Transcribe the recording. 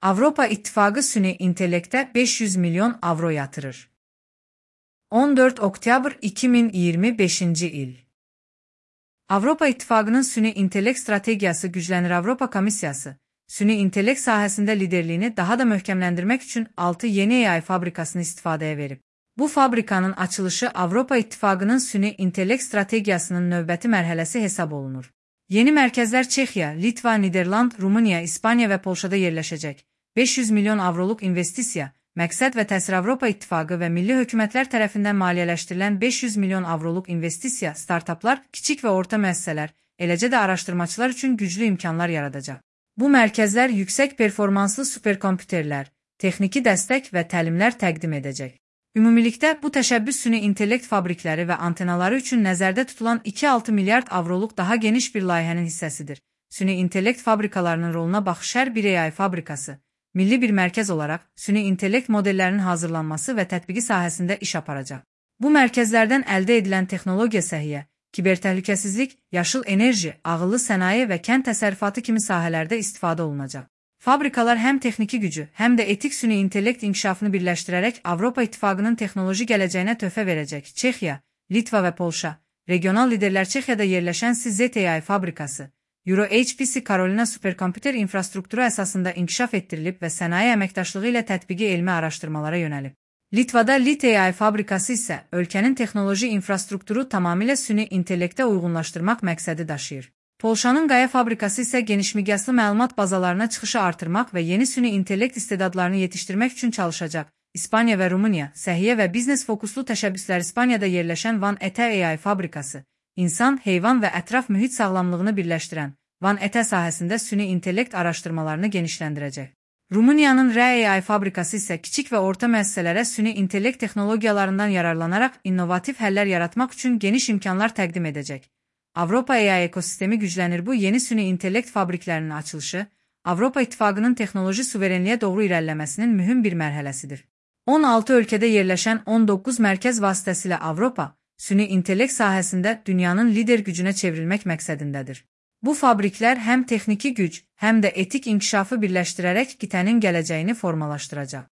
Avropa İttifaqı süni intellektə 500 milyon avro yatırır. 14 oktyabr 2025-ci il. Avropa İttifaqının süni intellekt strategiyası güclənir. Avropa Komissiyası, süni intellekt sahəsində liderliyini daha da möhkəmləndirmək üçün 6 yeni AI fabrikasını istifadəyə verib. Bu fabrikanın açılışı Avropa İttifaqının süni intellekt strategiyasının növbəti mərhələsi hesab olunur. Yeni mərkəzlər Çexiya, Litva, Niderland, Rumıniya, İspaniya və Polşada yerləşəcək. 500 milyon avroluq investisiya, məqsəd və təsir. Avropa İttifaqı və milli hökumətlər tərəfindən maliyyələşdirilən 500 milyon avroluq investisiya, startaplar, kiçik və orta müəssisələr, eləcə də araşdırmaçılar üçün güclü imkanlar yaradacaq. Bu mərkəzlər yüksək performanslı superkompüterlər, texniki dəstək və təlimlər təqdim edəcək. Ümumilikdə, bu təşəbbüs süni intellekt fabrikləri və antenaları üçün nəzərdə tutulan 2,6 milyard avroluq daha geniş bir layihənin hissəsidir. Süni intellekt fabrikalarının roluna baxış hər bir AI fabrikası, milli bir mərkəz olaraq süni intellekt modellərinin hazırlanması və tətbiqi sahəsində iş aparacaq. Bu mərkəzlərdən əldə edilən texnologiya səhiyyə, kibertəhlükəsizlik, yaşıl enerji, ağıllı sənaye və kənd təsərrüfatı kimi sahələrdə istifadə olunacaq. Fabrikalar həm texniki gücü, həm də etik süni intellekt inkişafını birləşdirərək Avropa İttifaqının texnoloji gələcəyinə töhfə verəcək. Çexiya, Litva və Polşa, regional liderlər. Çexiyada yerləşən CZTAI fabrikası, Euro HPC Carolina superkompüter infrastrukturu əsasında inkişaf etdirilib və sənaye əməkdaşlığı ilə tətbiqi elmi araşdırmalara yönəlib. Litvada LitAI fabrikası isə ölkənin texnoloji infrastrukturu tamamilə süni intellektə uyğunlaşdırmaq məqsədi daşıyır. Polşanın Qaya fabrikası isə genişmiqyaslı məlumat bazalarına çıxışı artırmaq və yeni süni intellekt istedadlarını yetişdirmək üçün çalışacaq. İspaniya və Rumıniya, səhiyyə və biznes fokuslu təşəbbüslər. İspaniyada yerləşən Van ET AI fabrikası, insan, heyvan və ətraf mühit sağlamlığını birləşdirən Van ET sahəsində süni intellekt araşdırmalarını genişləndirəcək. Rumıniyanın RAI fabrikası isə kiçik və orta müəssisələrə süni intellekt texnologiyalarından yararlanaraq innovativ həllər yaratmaq üçün geniş imkanlar təqdim edəcək. Avropa AI ekosistemi güclənir. Bu yeni süni intellekt fabriklərinin açılışı, Avropa İttifaqının texnoloji suverenliyə doğru irəliləməsinin mühüm bir mərhələsidir. 16 ölkədə yerləşən 19 mərkəz vasitəsilə Avropa, süni intellekt sahəsində dünyanın lider gücünə çevrilmək məqsədindədir. Bu fabriklər həm texniki güc, həm də etik inkişafı birləşdirərək qitənin gələcəyini formalaşdıracaq.